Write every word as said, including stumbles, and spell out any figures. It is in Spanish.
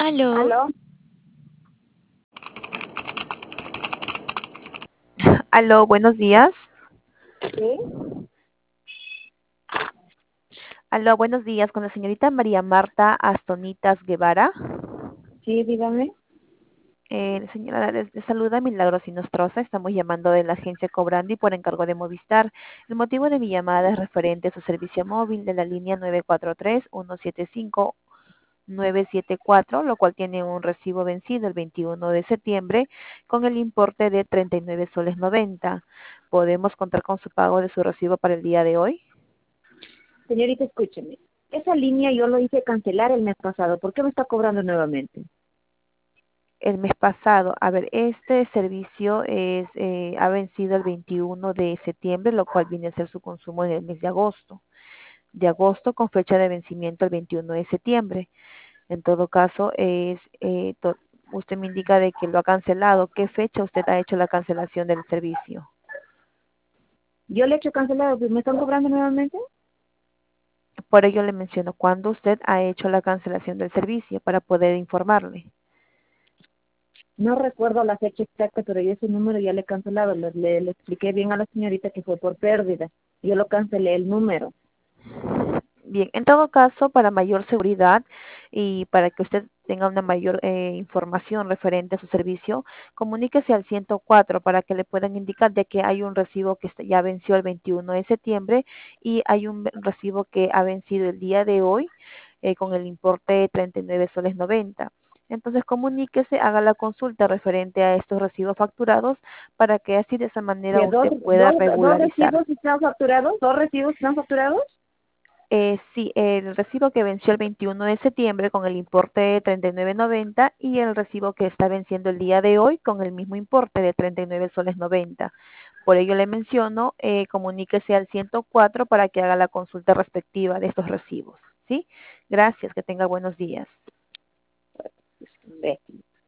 Aló, ¿Aló? Aló, buenos días. ¿Sí? Aló, buenos días con la señorita María Marta Astonitas Guevara. Sí, dígame. Eh, señora, les, les saluda Milagros Inostroza. Estamos llamando de la agencia Cobrandi por encargo de Movistar. El motivo de mi llamada es referente a su servicio móvil de la línea nueve cuatro tres, uno siete cinco, nueve siete cuatro, lo cual tiene un recibo vencido el veintiuno de septiembre con el importe de treinta y nueve soles noventa. ¿Podemos contar con su pago de su recibo para el día de hoy? Señorita, escúcheme. Esa línea yo lo hice cancelar el mes pasado. ¿Por qué me está cobrando nuevamente? El mes pasado. A ver, este servicio es eh, ha vencido el veintiuno de septiembre, lo cual viene a ser su consumo en el mes de agosto. De agosto con fecha de vencimiento el veintiuno de septiembre. En todo caso, es eh, to- usted me indica de que lo ha cancelado. ¿Qué fecha usted ha hecho la cancelación del servicio? Yo le he hecho cancelado, pues, ¿me están cobrando nuevamente? Por ello le menciono cuándo usted ha hecho la cancelación del servicio para poder informarle. No recuerdo la fecha exacta, pero yo ese número ya le he cancelado. Le, le, le expliqué bien a la señorita que fue por pérdida. Yo lo cancelé el número. Bien, en todo caso, para mayor seguridad y para que usted tenga una mayor eh, información referente a su servicio, comuníquese al ciento cuatro para que le puedan indicar de que hay un recibo que está- ya venció el veintiuno de septiembre y hay un ve- recibo que ha vencido el día de hoy eh, con el importe de treinta y nueve soles noventa. Entonces comuníquese, haga la consulta referente a estos recibos facturados para que así de esa manera ¿Que dos, usted pueda dos, dos regularizar. recibos están facturados? ¿Dos recibos están facturados? Eh, sí, el recibo que venció el veintiuno de septiembre con el importe de treinta y nueve noventa y el recibo que está venciendo el día de hoy con el mismo importe de treinta y nueve soles noventa. Por ello le menciono, eh, comuníquese al ciento cuatro para que haga la consulta respectiva de estos recibos. ¿Sí? Gracias, que tenga buenos días. Ve.